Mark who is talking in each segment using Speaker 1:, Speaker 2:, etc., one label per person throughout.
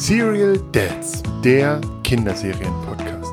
Speaker 1: Serial Dads, der Kinderserien-Podcast.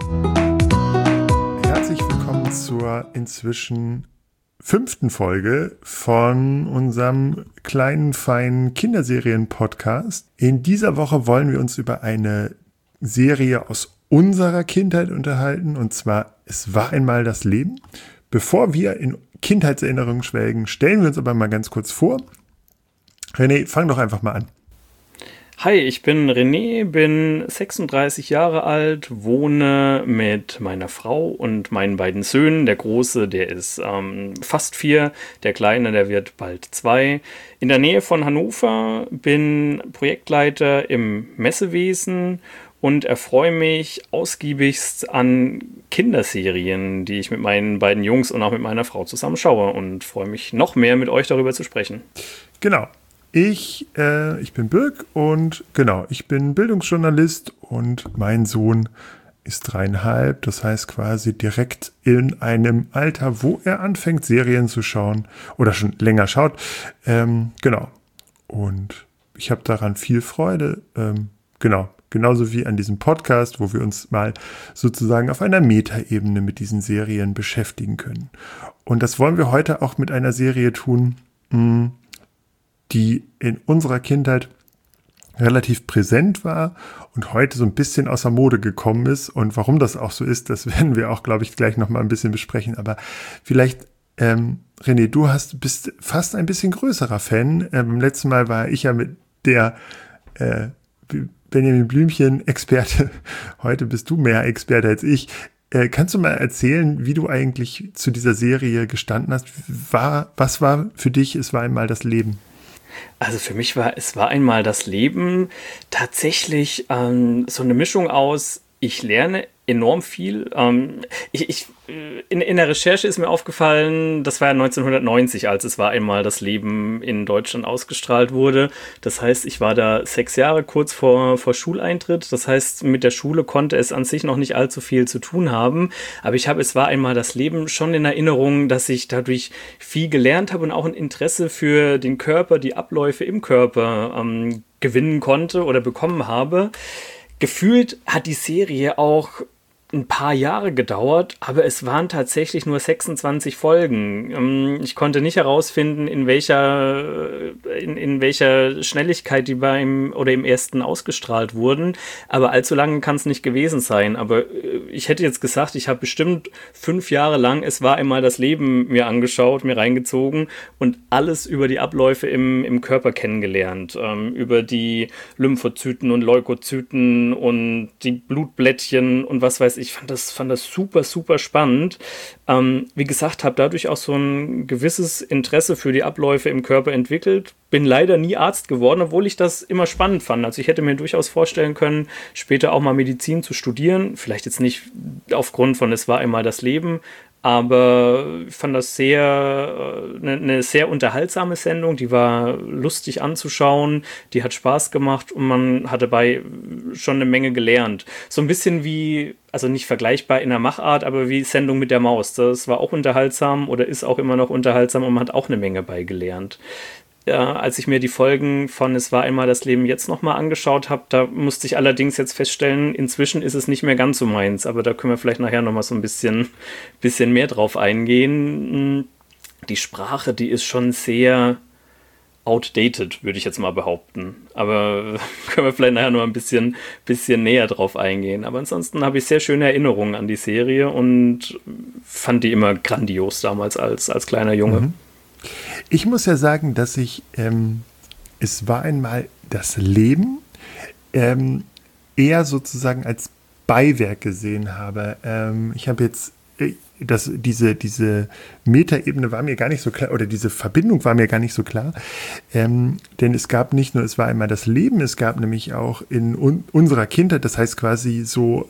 Speaker 1: Herzlich willkommen zur inzwischen 5. Folge von unserem kleinen, feinen Kinderserien-Podcast. In dieser Woche wollen wir uns über eine Serie aus unserer Kindheit unterhalten, und zwar Es war einmal das Leben. Bevor wir in Kindheitserinnerungen schwelgen, stellen wir uns aber mal ganz kurz vor. René, fang doch einfach mal an.
Speaker 2: Hi, ich bin René, bin 36 Jahre alt, wohne mit meiner Frau und meinen beiden Söhnen. Der Große, der ist fast 4, der Kleine, der wird bald 2. In der Nähe von Hannover, bin Projektleiter im Messewesen und erfreue mich ausgiebigst an Kinderserien, die ich mit meinen beiden Jungs und auch mit meiner Frau zusammen schaue, und freue mich noch mehr, mit euch darüber zu sprechen.
Speaker 1: Genau. Ich bin Birk und genau, ich bin Bildungsjournalist und mein Sohn ist 3,5, das heißt quasi direkt in einem Alter, wo er anfängt, Serien zu schauen oder schon länger schaut. Genau. Und ich habe daran viel Freude. Genau. Genauso wie an diesem Podcast, wo wir uns mal sozusagen auf einer Metaebene mit diesen Serien beschäftigen können. Und das wollen wir heute auch mit einer Serie tun, die in unserer Kindheit relativ präsent war und heute so ein bisschen außer Mode gekommen ist. Und warum das auch so ist, das werden wir auch, glaube ich, gleich noch mal ein bisschen besprechen. Aber vielleicht, René, du bist fast ein bisschen größerer Fan. Beim letzten Mal war ich ja mit der Benjamin Blümchen-Experte. Heute bist du mehr Experte als ich. Kannst du mal erzählen, wie du eigentlich zu dieser Serie gestanden hast? Was war für dich Es war einmal das Leben?
Speaker 2: Also für mich war Es war einmal das Leben tatsächlich so eine Mischung aus, ich lerne enorm viel. In der Recherche ist mir aufgefallen, das war ja 1990, als Es war einmal das Leben in Deutschland ausgestrahlt wurde. Das heißt, ich war da 6 Jahre kurz vor Schuleintritt. Das heißt, mit der Schule konnte es an sich noch nicht allzu viel zu tun haben. Aber ich habe Es war einmal das Leben schon in Erinnerung, dass ich dadurch viel gelernt habe und auch ein Interesse für den Körper, die Abläufe im Körper gewinnen konnte oder bekommen habe. Gefühlt hat die Serie auch ein paar Jahre gedauert, aber es waren tatsächlich nur 26 Folgen. Ich konnte nicht herausfinden, in welcher Schnelligkeit die im ersten ausgestrahlt wurden, aber allzu lange kann es nicht gewesen sein. Aber ich hätte jetzt gesagt, ich habe bestimmt 5 Jahre lang Es war einmal das Leben mir angeschaut, mir reingezogen und alles über die Abläufe im Körper kennengelernt. Über die Lymphozyten und Leukozyten und die Blutblättchen und was weiß ich. Fand das super, super spannend. Wie gesagt, habe dadurch auch so ein gewisses Interesse für die Abläufe im Körper entwickelt. Bin leider nie Arzt geworden, obwohl ich das immer spannend fand. Also ich hätte mir durchaus vorstellen können, später auch mal Medizin zu studieren. Vielleicht jetzt nicht aufgrund von Es war einmal das Leben, aber ich fand das eine sehr unterhaltsame Sendung. Die war lustig anzuschauen, die hat Spaß gemacht und man hat dabei schon eine Menge gelernt. So ein bisschen wie, also nicht vergleichbar in der Machart, aber wie Sendung mit der Maus. Das war auch unterhaltsam oder ist auch immer noch unterhaltsam und man hat auch eine Menge bei gelernt. Ja, als ich mir die Folgen von Es war einmal das Leben jetzt nochmal angeschaut habe, da musste ich allerdings jetzt feststellen, inzwischen ist es nicht mehr ganz so meins, aber da können wir vielleicht nachher nochmal so ein bisschen mehr drauf eingehen. Die Sprache, die ist schon sehr outdated, würde ich jetzt mal behaupten, aber können wir vielleicht nachher noch ein bisschen näher drauf eingehen. Aber ansonsten habe ich sehr schöne Erinnerungen an die Serie und fand die immer grandios damals als kleiner Junge.
Speaker 1: Mhm. Ich muss ja sagen, dass ich Es war einmal das Leben eher sozusagen als Beiwerk gesehen habe. Ich habe jetzt diese Metaebene war mir gar nicht so klar, oder diese Verbindung war mir gar nicht so klar, denn es gab nicht nur Es war einmal das Leben, es gab nämlich auch in unserer Kindheit, das heißt quasi so,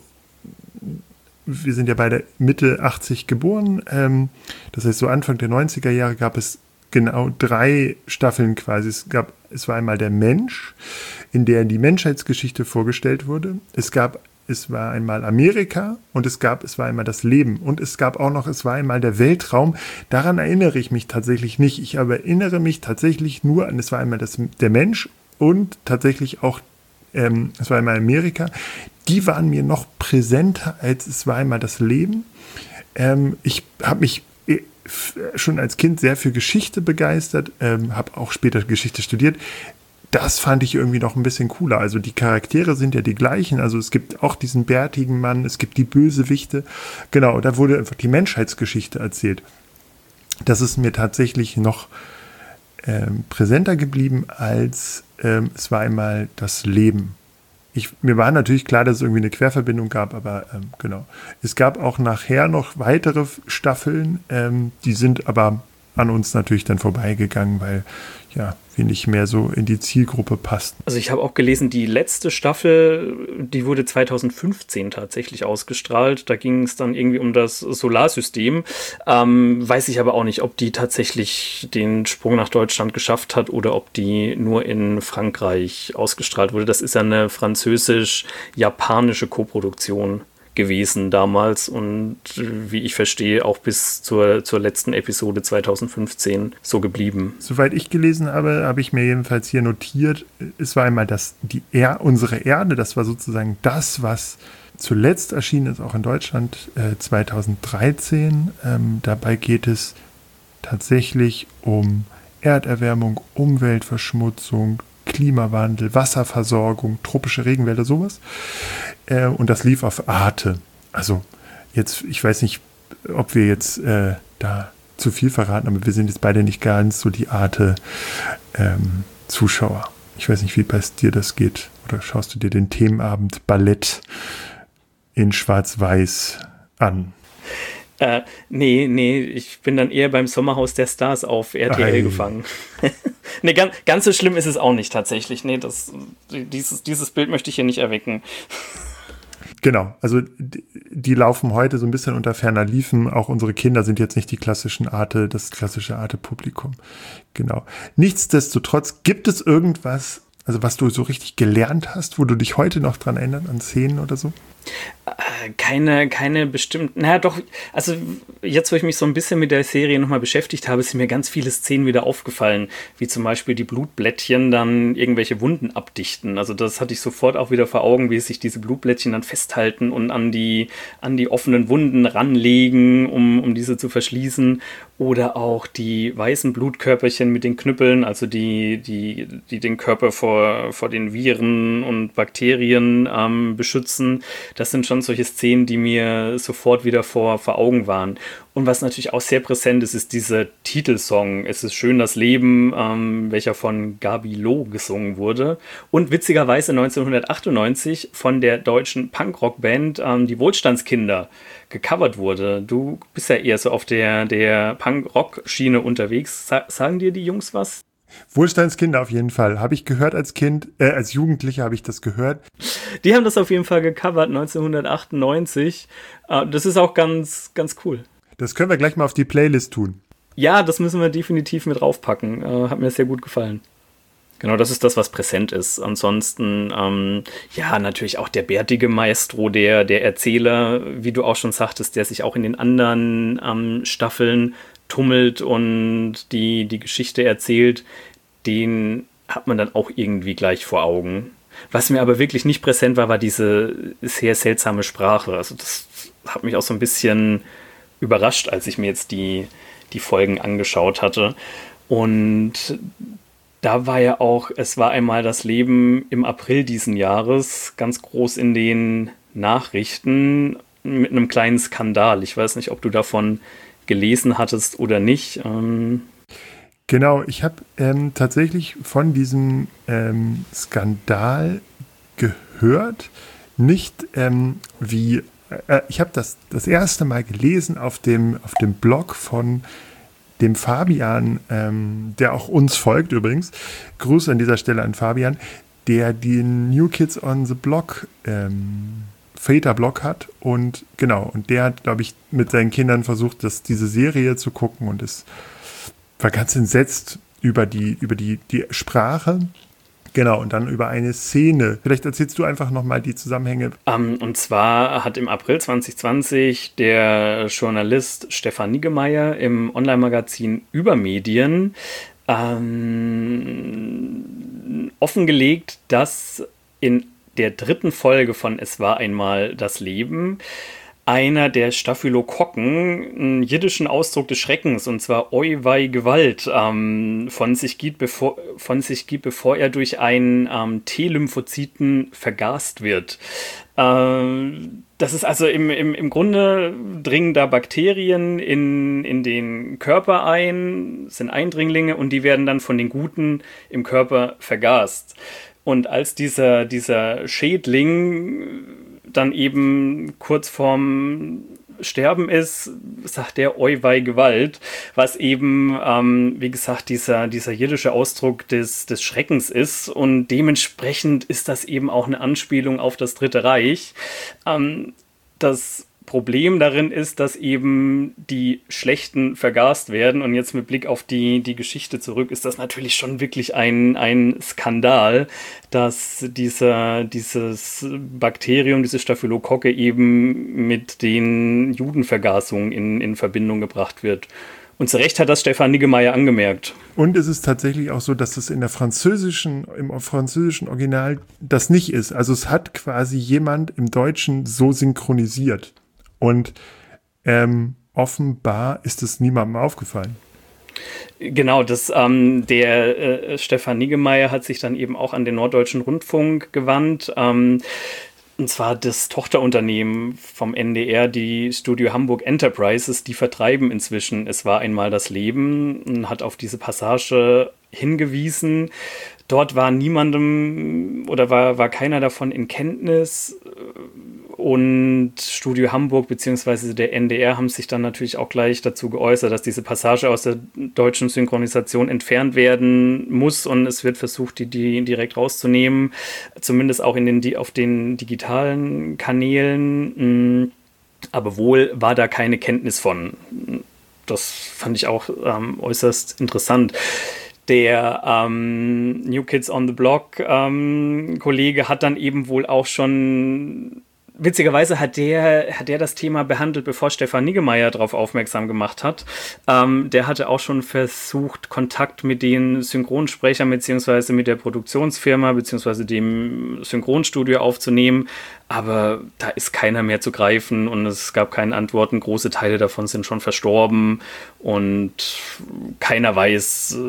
Speaker 1: wir sind ja beide Mitte 80 geboren, das heißt so Anfang der 90er Jahre gab es genau 3 Staffeln quasi. Es war einmal der Mensch, in der die Menschheitsgeschichte vorgestellt wurde. Es war einmal Amerika und es war einmal das Leben. Und es gab auch noch, es war einmal der Weltraum. Daran erinnere ich mich tatsächlich nicht. Ich aber erinnere mich tatsächlich nur an, es war einmal der Mensch und tatsächlich auch Es war einmal Amerika. Die waren mir noch präsenter als Es war einmal das Leben. Ich habe mich schon als Kind sehr für Geschichte begeistert, habe auch später Geschichte studiert. Das fand ich irgendwie noch ein bisschen cooler. Also die Charaktere sind ja die gleichen. Also es gibt auch diesen bärtigen Mann, es gibt die Bösewichte. Genau, da wurde einfach die Menschheitsgeschichte erzählt. Das ist mir tatsächlich noch präsenter geblieben als Es war einmal das Leben. Mir war natürlich klar, dass es irgendwie eine Querverbindung gab, aber genau. Es gab auch nachher noch weitere Staffeln, die sind aber an uns natürlich dann vorbeigegangen, weil ja, wir nicht mehr so in die Zielgruppe passten.
Speaker 2: Also ich habe auch gelesen, die letzte Staffel, die wurde 2015 tatsächlich ausgestrahlt. Da ging es dann irgendwie um das Solarsystem. Weiß ich aber auch nicht, ob die tatsächlich den Sprung nach Deutschland geschafft hat oder ob die nur in Frankreich ausgestrahlt wurde. Das ist ja eine französisch-japanische Koproduktion gewesen damals und wie ich verstehe, auch bis zur letzten Episode 2015 so geblieben.
Speaker 1: Soweit ich gelesen habe, habe ich mir jedenfalls hier notiert, es war einmal unsere Erde, das war sozusagen das, was zuletzt erschienen ist, auch in Deutschland 2013. Dabei geht es tatsächlich um Erderwärmung, Umweltverschmutzung, Klimawandel, Wasserversorgung, tropische Regenwälder, sowas. Und das lief auf Arte. Also jetzt, ich weiß nicht, ob wir jetzt da zu viel verraten, aber wir sind jetzt beide nicht ganz so die Arte-Zuschauer. Ich weiß nicht, wie bei dir das geht. Oder schaust du dir den Themenabend Ballett in Schwarz-Weiß an?
Speaker 2: Nee, ich bin dann eher beim Sommerhaus der Stars auf RTL gefangen. Nee, ganz so schlimm ist es auch nicht tatsächlich. Nee, dieses Bild möchte ich hier nicht erwecken.
Speaker 1: Genau, also die laufen heute so ein bisschen unter ferner Liefen. Auch unsere Kinder sind jetzt nicht das klassische Arte-Publikum. Genau. Nichtsdestotrotz, gibt es irgendwas, also was du so richtig gelernt hast, wo du dich heute noch dran erinnerst, an Szenen oder so?
Speaker 2: Keine bestimmten, naja doch, also jetzt, wo ich mich so ein bisschen mit der Serie nochmal beschäftigt habe, sind mir ganz viele Szenen wieder aufgefallen, wie zum Beispiel die Blutblättchen dann irgendwelche Wunden abdichten. Also das hatte ich sofort auch wieder vor Augen, wie sich diese Blutblättchen dann festhalten und an die offenen Wunden ranlegen, um diese zu verschließen. Oder auch die weißen Blutkörperchen mit den Knüppeln, also die den Körper vor den Viren und Bakterien beschützen. Das sind schon solche Szenen, die mir sofort wieder vor Augen waren. Und was natürlich auch sehr präsent ist, ist dieser Titelsong Es ist schön das Leben, welcher von Gabi Loh gesungen wurde. Und witzigerweise 1998 von der deutschen Punkrock-Band Die Wohlstandskinder gecovert wurde. Du bist ja eher so auf der Punk-Rock-Schiene unterwegs. Sagen dir die Jungs was?
Speaker 1: Wohlstandskinder auf jeden Fall. Habe ich gehört als Kind, als Jugendlicher habe ich das gehört.
Speaker 2: Die haben das auf jeden Fall gecovert 1998. Das ist auch ganz, ganz cool.
Speaker 1: Das können wir gleich mal auf die Playlist tun.
Speaker 2: Ja, das müssen wir definitiv mit draufpacken. Hat mir sehr gut gefallen. Genau, das ist das, was präsent ist. Ansonsten, ja, natürlich auch der bärtige Maestro, der Erzähler, wie du auch schon sagtest, der sich auch in den anderen Staffeln tummelt und die Geschichte erzählt, den hat man dann auch irgendwie gleich vor Augen. Was mir aber wirklich nicht präsent war diese sehr seltsame Sprache. Also das hat mich auch so ein bisschen überrascht, als ich mir jetzt die Folgen angeschaut hatte. Und da war ja auch, es war einmal das Leben im April diesen Jahres, ganz groß in den Nachrichten mit einem kleinen Skandal. Ich weiß nicht, ob du davon gelesen hattest oder nicht.
Speaker 1: Genau, ich habe tatsächlich von diesem Skandal gehört. Nicht ich habe das erste Mal gelesen auf dem Blog von dem Fabian, der auch uns folgt übrigens. Grüße an dieser Stelle an Fabian, der den New Kids on the Block Väter-Blog hat und genau, und der hat, glaube ich, mit seinen Kindern versucht, diese Serie zu gucken und es war ganz entsetzt über die Sprache. Genau, und dann über eine Szene. Vielleicht erzählst du einfach nochmal die Zusammenhänge.
Speaker 2: Und zwar hat im April 2020 der Journalist Stefan Niggemeier im Online-Magazin Übermedien offengelegt, dass in der 3. Folge von Es war einmal das Leben einer der Staphylokokken einen jiddischen Ausdruck des Schreckens, und zwar Oi wei Gewalt, von sich gibt, bevor er durch einen T-Lymphozyten vergast wird. Das ist also im Grunde dringen da Bakterien in den Körper ein, sind Eindringlinge, und die werden dann von den Guten im Körper vergast. Und als dieser Schädling dann eben kurz vorm Sterben ist, sagt der Oi wei Gewalt, was eben, wie gesagt, dieser jiddische Ausdruck des Schreckens ist, und dementsprechend ist das eben auch eine Anspielung auf das Dritte Reich. Das Problem darin ist, dass eben die Schlechten vergast werden, und jetzt mit Blick auf die Geschichte zurück ist das natürlich schon wirklich ein Skandal, dass dieses Bakterium, diese Staphylokocke eben mit den Judenvergasungen in Verbindung gebracht wird. Und zu Recht hat das Stefan Niggemeier angemerkt.
Speaker 1: Und es ist tatsächlich auch so, dass es im französischen Original das nicht ist. Also es hat quasi jemand im Deutschen so synchronisiert. Und offenbar ist es niemandem aufgefallen.
Speaker 2: Genau, der Stefan Niggemeier hat sich dann eben auch an den Norddeutschen Rundfunk gewandt. Und zwar das Tochterunternehmen vom NDR, die Studio Hamburg Enterprises, die vertreiben inzwischen Es war einmal das Leben, und hat auf diese Passage hingewiesen. Dort war niemandem oder war keiner davon in Kenntnis. Und Studio Hamburg bzw. der NDR haben sich dann natürlich auch gleich dazu geäußert, dass diese Passage aus der deutschen Synchronisation entfernt werden muss, und es wird versucht, die direkt rauszunehmen, zumindest auch auf den digitalen Kanälen. Aber wohl war da keine Kenntnis von. Das fand ich auch äußerst interessant. Der New Kids on the Block Kollege hat dann eben wohl auch schon, witzigerweise hat der das Thema behandelt, bevor Stefan Niggemeier darauf aufmerksam gemacht hat. Der hatte auch schon versucht, Kontakt mit den Synchronsprechern beziehungsweise mit der Produktionsfirma beziehungsweise dem Synchronstudio aufzunehmen, aber da ist keiner mehr zu greifen und es gab keine Antworten. Große Teile davon sind schon verstorben und keiner weiß,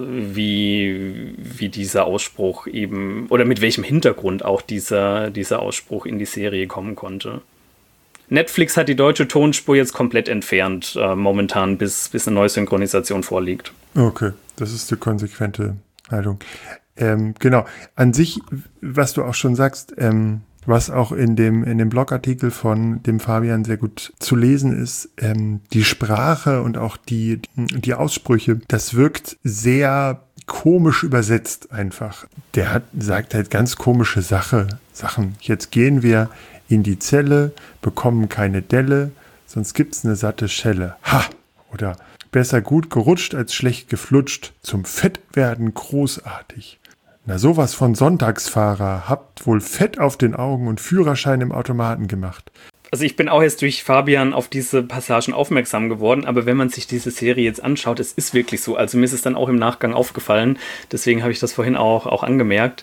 Speaker 2: wie dieser Ausspruch eben oder mit welchem Hintergrund auch dieser Ausspruch in die Serie kommen konnte. Netflix hat die deutsche Tonspur jetzt komplett entfernt, momentan, bis eine neue Synchronisation vorliegt.
Speaker 1: Okay, das ist die konsequente Haltung. Genau, an sich, was du auch schon sagst, was auch in dem Blogartikel von dem Fabian sehr gut zu lesen ist, die Sprache und auch die Aussprüche, das wirkt sehr komisch übersetzt einfach. Der sagt halt ganz komische Sachen. Jetzt gehen wir in die Zelle, bekommen keine Delle, sonst gibt's eine satte Schelle. Ha! Oder besser gut gerutscht als schlecht geflutscht, zum Fettwerden großartig. Na sowas von Sonntagsfahrer, habt wohl Fett auf den Augen und Führerschein im Automaten gemacht.
Speaker 2: Also ich bin auch jetzt durch Fabian auf diese Passagen aufmerksam geworden, aber wenn man sich diese Serie jetzt anschaut, es ist wirklich so. Also mir ist es dann auch im Nachgang aufgefallen, deswegen habe ich das vorhin auch angemerkt.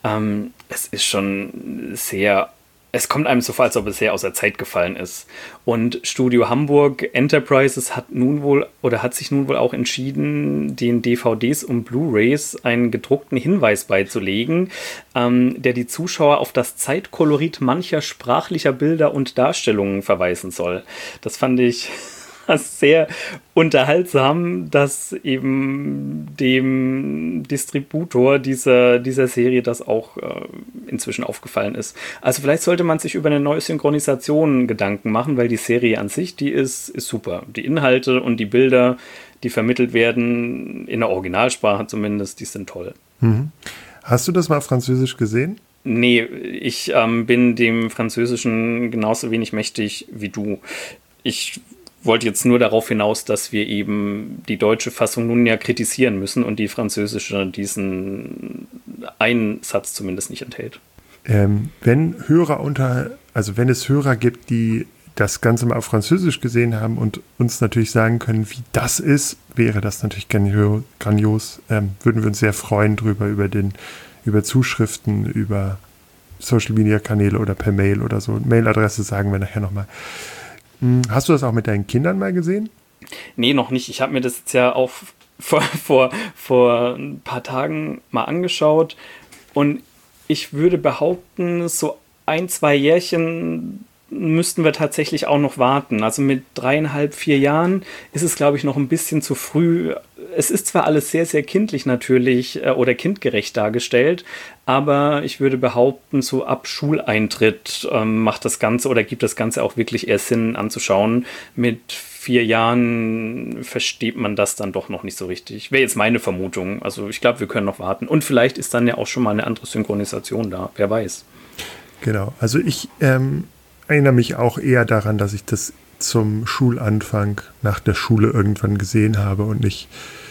Speaker 2: Es ist schon sehr... Es kommt einem so vor, als ob es sehr aus der Zeit gefallen ist. Und Studio Hamburg Enterprises hat sich nun wohl auch entschieden, den DVDs und Blu-rays einen gedruckten Hinweis beizulegen, der die Zuschauer auf das Zeitkolorit mancher sprachlicher Bilder und Darstellungen verweisen soll. Das fand ich sehr unterhaltsam, dass eben dem Distributor dieser Serie das auch inzwischen aufgefallen ist. Also vielleicht sollte man sich über eine neue Synchronisation Gedanken machen, weil die Serie an sich, die ist super. Die Inhalte und die Bilder, die vermittelt werden, in der Originalsprache zumindest, die sind toll.
Speaker 1: Mhm. Hast du das mal auf Französisch gesehen?
Speaker 2: Nee, ich bin dem Französischen genauso wenig mächtig wie du. Ich wollte jetzt nur darauf hinaus, dass wir eben die deutsche Fassung nun ja kritisieren müssen und die französische diesen einen Satz zumindest nicht enthält.
Speaker 1: Wenn es Hörer gibt, die das Ganze mal auf Französisch gesehen haben und uns natürlich sagen können, wie das ist, wäre das natürlich grandios. Würden wir uns sehr freuen über Zuschriften, über Social-Media-Kanäle oder per Mail oder so. Mailadresse sagen wir nachher nochmal. Hast du das auch mit deinen Kindern mal gesehen?
Speaker 2: Nee, noch nicht. Ich habe mir das jetzt ja auch vor ein paar Tagen mal angeschaut und ich würde behaupten, so 1, 2 Jährchen müssten wir tatsächlich auch noch warten. Also mit 3,5, 4 Jahren ist es, glaube ich, noch ein bisschen zu früh. Es ist zwar alles sehr, sehr kindlich natürlich oder kindgerecht dargestellt, aber ich würde behaupten, so ab Schuleintritt macht das Ganze oder gibt das Ganze auch wirklich eher Sinn anzuschauen. Mit 4 Jahren versteht man das dann doch noch nicht so richtig. Wäre jetzt meine Vermutung. Also ich glaube, wir können noch warten. Und vielleicht ist dann ja auch schon mal eine andere Synchronisation da. Wer weiß.
Speaker 1: Genau. Also ich erinnere mich auch eher daran, dass ich das zum Schulanfang nach der Schule irgendwann gesehen habe und nicht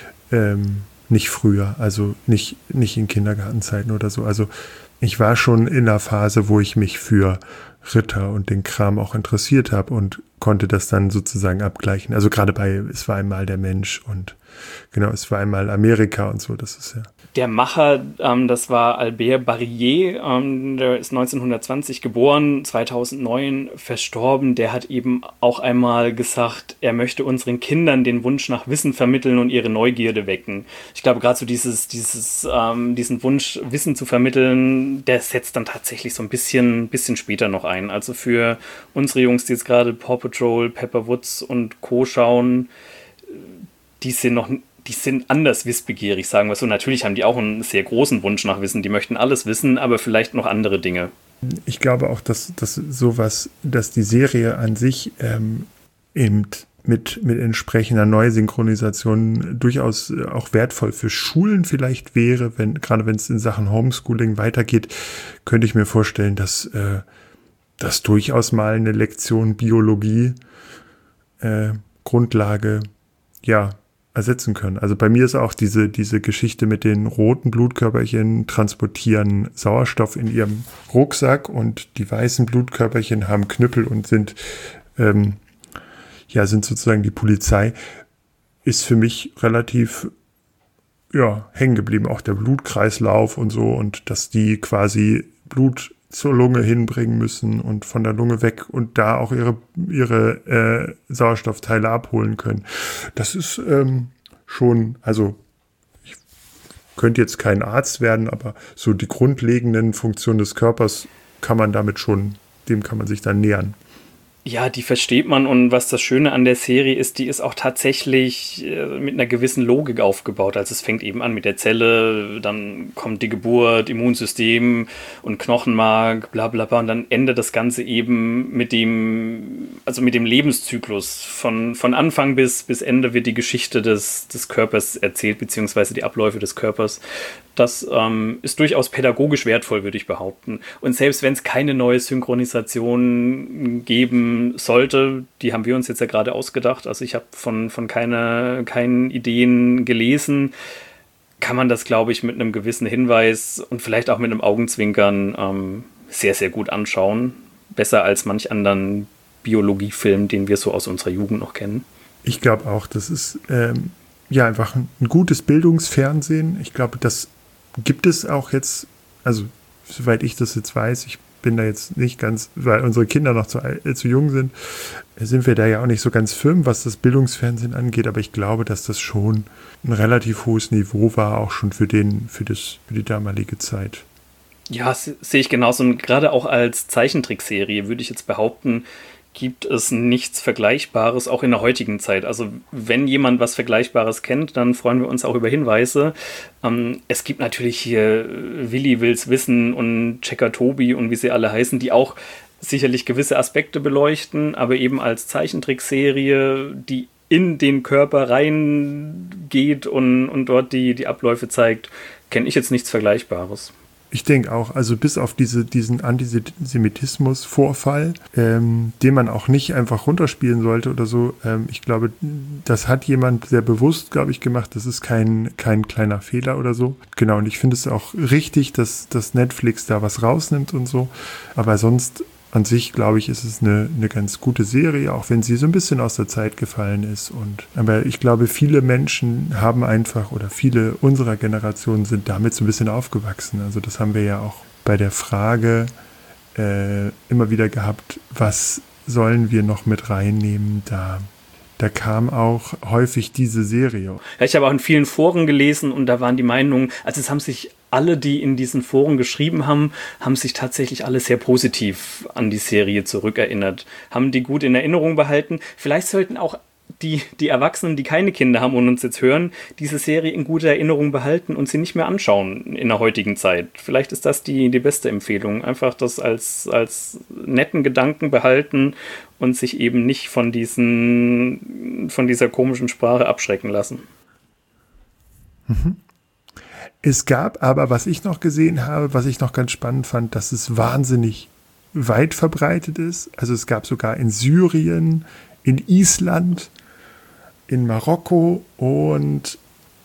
Speaker 1: früher, also nicht in Kindergartenzeiten oder so. Also ich war schon in einer Phase, wo ich mich für Ritter und den Kram auch interessiert habe und konnte das dann sozusagen abgleichen. Also gerade bei Es war einmal der Mensch und genau, Es war einmal Amerika und so, das ist ja.
Speaker 2: Der Macher, das war Albert Barrier, der ist 1920 geboren, 2009 verstorben. Der hat eben auch einmal gesagt, er möchte unseren Kindern den Wunsch nach Wissen vermitteln und ihre Neugierde wecken. Ich glaube, gerade so diesen Wunsch, Wissen zu vermitteln, der setzt dann tatsächlich so ein bisschen später noch ein. Also für unsere Jungs, die jetzt gerade Paw Patrol, Pepper Woods und Co. schauen, die sind anders wissbegierig, sagen wir so. Natürlich haben die auch einen sehr großen Wunsch nach Wissen. Die möchten alles wissen, aber vielleicht noch andere Dinge.
Speaker 1: Ich glaube auch, dass die Serie an sich eben mit entsprechender Neusynchronisation durchaus auch wertvoll für Schulen vielleicht wäre, gerade wenn es in Sachen Homeschooling weitergeht, könnte ich mir vorstellen, dass das durchaus mal eine Lektion Biologie Grundlage ersetzen können. Also bei mir ist auch diese Geschichte mit den roten Blutkörperchen transportieren Sauerstoff in ihrem Rucksack und die weißen Blutkörperchen haben Knüppel und sind sozusagen die Polizei, ist für mich relativ hängen geblieben. Auch der Blutkreislauf und so und dass die quasi Blut zur Lunge hinbringen müssen und von der Lunge weg und da auch ihre Sauerstoffteile abholen können. Das ist schon, also ich könnte jetzt kein Arzt werden, aber so die grundlegenden Funktionen des Körpers dem kann man sich dann nähern.
Speaker 2: Ja, die versteht man und was das Schöne an der Serie ist, die ist auch tatsächlich mit einer gewissen Logik aufgebaut. Also es fängt eben an mit der Zelle, dann kommt die Geburt, Immunsystem und Knochenmark, bla bla bla und dann endet das Ganze eben mit dem Lebenszyklus. Von Anfang bis Ende wird die Geschichte des Körpers erzählt, beziehungsweise die Abläufe des Körpers. Das ist durchaus pädagogisch wertvoll, würde ich behaupten. Und selbst wenn es keine neue Synchronisation geben sollte, die haben wir uns jetzt ja gerade ausgedacht, also ich habe von keinen Ideen gelesen, kann man das, glaube ich, mit einem gewissen Hinweis und vielleicht auch mit einem Augenzwinkern sehr, sehr gut anschauen. Besser als manch anderen Biologiefilm, den wir so aus unserer Jugend noch kennen.
Speaker 1: Ich glaube auch, das ist einfach ein gutes Bildungsfernsehen. Ich glaube, das gibt es auch jetzt, also soweit ich das jetzt weiß, ich bin da jetzt nicht ganz, weil unsere Kinder noch zu jung sind wir da ja auch nicht so ganz firm, was das Bildungsfernsehen angeht, aber ich glaube, dass das schon ein relativ hohes Niveau war, auch schon für die damalige Zeit.
Speaker 2: Ja, sehe ich genauso. Und gerade auch als Zeichentrickserie würde ich jetzt behaupten, gibt es nichts Vergleichbares, auch in der heutigen Zeit. Also wenn jemand was Vergleichbares kennt, dann freuen wir uns auch über Hinweise. Es gibt natürlich hier Willi will's wissen und Checker Tobi und wie sie alle heißen, die auch sicherlich gewisse Aspekte beleuchten, aber eben als Zeichentrickserie, die in den Körper reingeht und dort die Abläufe zeigt, kenne ich jetzt nichts Vergleichbares.
Speaker 1: Ich denke auch, also bis auf diesen Antisemitismus-Vorfall, den man auch nicht einfach runterspielen sollte oder so, ich glaube, das hat jemand sehr bewusst, glaube ich, gemacht. Das ist kein kleiner Fehler oder so. Genau, und ich finde es auch richtig, dass Netflix da was rausnimmt und so. Aber sonst an sich, glaube ich, ist es eine ganz gute Serie, auch wenn sie so ein bisschen aus der Zeit gefallen ist. Aber ich glaube, viele Menschen haben einfach, oder viele unserer Generation sind damit so ein bisschen aufgewachsen. Also das haben wir ja auch bei der Frage immer wieder gehabt, was sollen wir noch mit reinnehmen da kam auch häufig diese Serie.
Speaker 2: Ja, ich habe auch in vielen Foren gelesen und da waren die Meinungen, also es haben sich alle, die in diesen Foren geschrieben haben, haben sich tatsächlich alle sehr positiv an die Serie zurückerinnert, haben die gut in Erinnerung behalten. Vielleicht sollten auch die Erwachsenen, die keine Kinder haben und uns jetzt hören, diese Serie in guter Erinnerung behalten und sie nicht mehr anschauen in der heutigen Zeit. Vielleicht ist das die beste Empfehlung. Einfach das als netten Gedanken behalten und sich eben nicht von dieser komischen Sprache abschrecken lassen.
Speaker 1: Mhm. Es gab aber, was ich noch gesehen habe, was ich noch ganz spannend fand, dass es wahnsinnig weit verbreitet ist. Also es gab sogar in Syrien, in Island, in Marokko und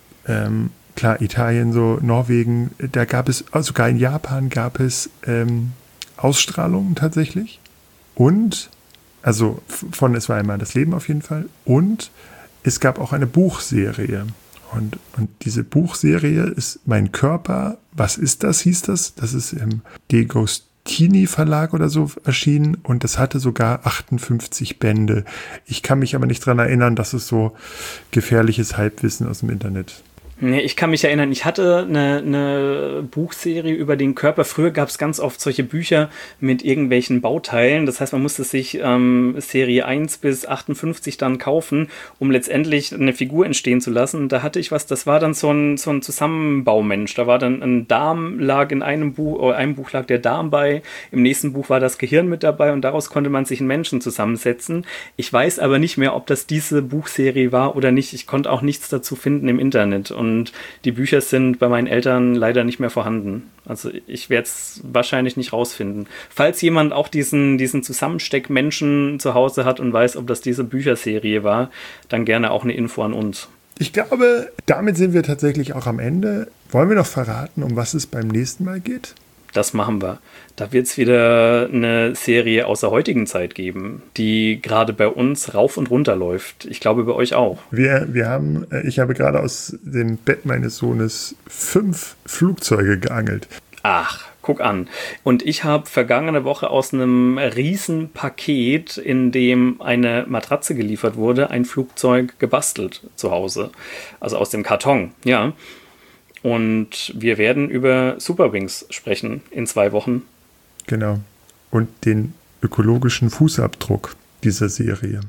Speaker 1: klar, Italien, so Norwegen, da gab es, sogar in Japan gab es Ausstrahlungen tatsächlich. Und, also von Es war einmal das Leben auf jeden Fall. Und es gab auch eine Buchserie. Und diese Buchserie ist Mein Körper, was ist das, hieß das? Das ist im Degostini Verlag oder so erschienen und das hatte sogar 58 Bände. Ich kann mich aber nicht dran erinnern, dass es so gefährliches Halbwissen aus dem Internet.
Speaker 2: Nee, ich kann mich erinnern, ich hatte eine Buchserie über den Körper. Früher gab es ganz oft solche Bücher mit irgendwelchen Bauteilen. Das heißt, man musste sich Serie 1 bis 58 dann kaufen, um letztendlich eine Figur entstehen zu lassen. Da hatte ich was, das war dann so ein Zusammenbaumensch. Da war dann ein Darm, lag in einem Buch lag der Darm bei, im nächsten Buch war das Gehirn mit dabei und daraus konnte man sich einen Menschen zusammensetzen. Ich weiß aber nicht mehr, ob das diese Buchserie war oder nicht. Ich konnte auch nichts dazu finden im Internet. Und die Bücher sind bei meinen Eltern leider nicht mehr vorhanden. Also ich werde es wahrscheinlich nicht rausfinden. Falls jemand auch diesen Zusammensteckmenschen zu Hause hat und weiß, ob das diese Bücherserie war, dann gerne auch eine Info an uns.
Speaker 1: Ich glaube, damit sind wir tatsächlich auch am Ende. Wollen wir noch verraten, um was es beim nächsten Mal geht?
Speaker 2: Das machen wir. Da wird es wieder eine Serie aus der heutigen Zeit geben, die gerade bei uns rauf und runter läuft. Ich glaube, bei euch auch.
Speaker 1: Ich habe gerade aus dem Bett meines Sohnes 5 Flugzeuge geangelt.
Speaker 2: Ach, guck an. Und ich habe vergangene Woche aus einem riesen Paket, in dem eine Matratze geliefert wurde, ein Flugzeug gebastelt zu Hause. Also aus dem Karton, ja. Und wir werden über Superwings sprechen in 2 Wochen.
Speaker 1: Genau. Und den ökologischen Fußabdruck dieser Serie.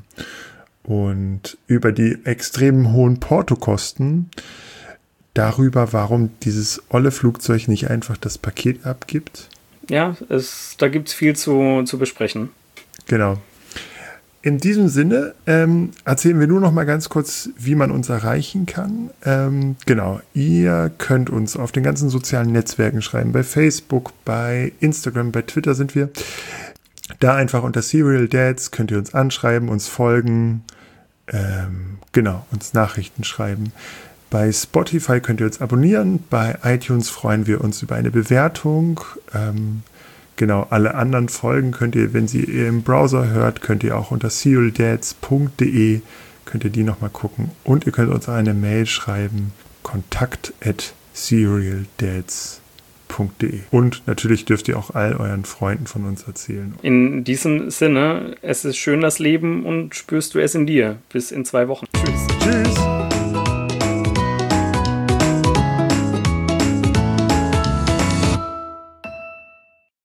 Speaker 1: Und über die extrem hohen Portokosten, darüber, warum dieses olle Flugzeug nicht einfach das Paket abgibt.
Speaker 2: Ja, da gibt es viel zu besprechen.
Speaker 1: Genau. In diesem Sinne erzählen wir nur noch mal ganz kurz, wie man uns erreichen kann. Genau, ihr könnt uns auf den ganzen sozialen Netzwerken schreiben. Bei Facebook, bei Instagram, bei Twitter sind wir. Da einfach unter Serial Dads könnt ihr uns anschreiben, uns folgen, genau, uns Nachrichten schreiben. Bei Spotify könnt ihr uns abonnieren. Bei iTunes freuen wir uns über eine Bewertung. Genau, alle anderen Folgen könnt ihr, wenn ihr im Browser hört, könnt ihr auch unter serialdads.de könnt ihr die nochmal gucken. Und ihr könnt uns eine Mail schreiben, kontakt@serialdads.de. Und natürlich dürft ihr auch all euren Freunden von uns erzählen.
Speaker 2: In diesem Sinne, es ist schön das Leben und spürst du es in dir. Bis in 2 Wochen. Tschüss.